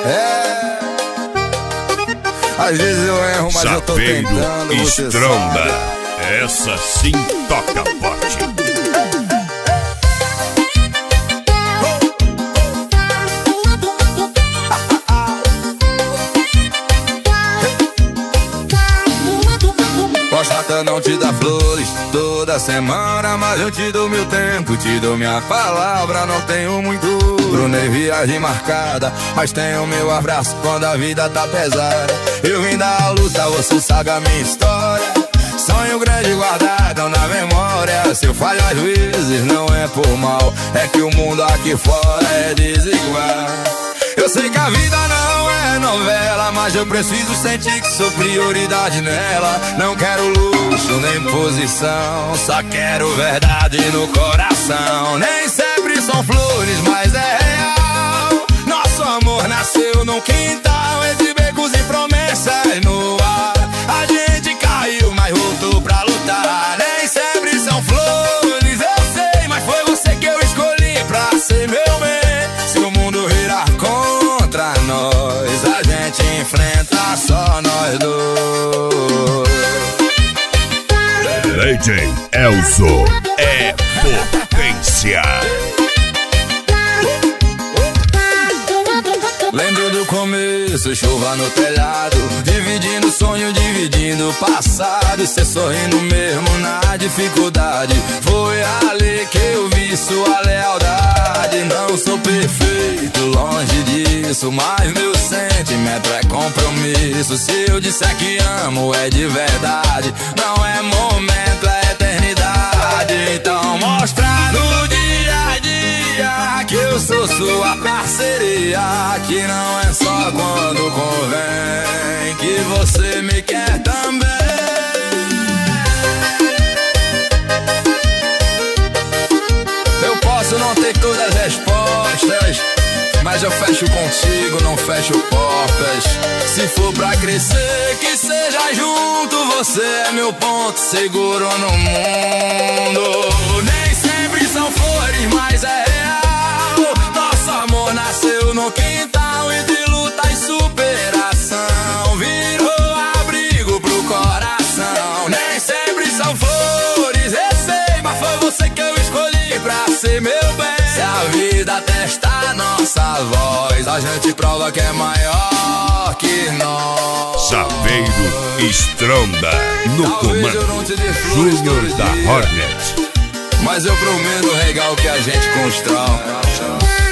É. Às vezes eu erro, mas eu tô tentando. Estronda, essa sim toca forte. Posta não te dá flores toda semana, mas eu te dou meu tempo, te dou minha palavra. Não tenho muito ouro, nem viagem marcada, mas tenho meu abraço quando a vida tá pesada. Eu vim da luta, você sabe a minha história. Sonho grande guardado na memória. Se eu falho às vezes não é por mal, é que o mundo aqui fora é desigual. Eu sei que a vida não é novela, mas eu preciso sentir que sou prioridade nela. Não quero luxo nem posição, só quero verdade no coração. Nem sempre são flores, mas é real. Nosso amor nasceu num quintal, entre becos e promessas no ar. A gente caiu, mas voltou pra lutar. Nem sempre são flores, eu sei, mas foi você que eu escolhi pra ser meu bem. Se o mundo virar contra nós, a gente enfrenta só nós dois. DJ Elzo é potência. Lembro do começo, chuva no telhado, dividindo sonho, dividindo passado. Cê sorrindo mesmo na dificuldade, foi ali que eu vi sua lealdade. Não sou perfeito, longe disso, mas meu sentimento é compromisso. Se eu disser que amo é de verdade, não é momento, é eternidade. Então mostra no dia a dia que eu sou sua parceria, que não é só quando convém, que você me quer também. Eu posso não ter todas as respostas, mas eu fecho contigo, não fecho portas. Se for pra crescer, que seja junto, você é meu ponto seguro no mundo. Nem sempre são flores, mas é real. Nosso amor nasceu no quintal, entre luta e superação. Virou abrigo pro coração. Nem sempre são flores, eu sei, mas foi você que eu escolhi pra ser meu bem. Se a vida testa a nossa voz, a gente prova que é maior que nós. Saveiro Estronda no comando, Júnior da Hornet. Mas eu prometo regar o que a gente constrói.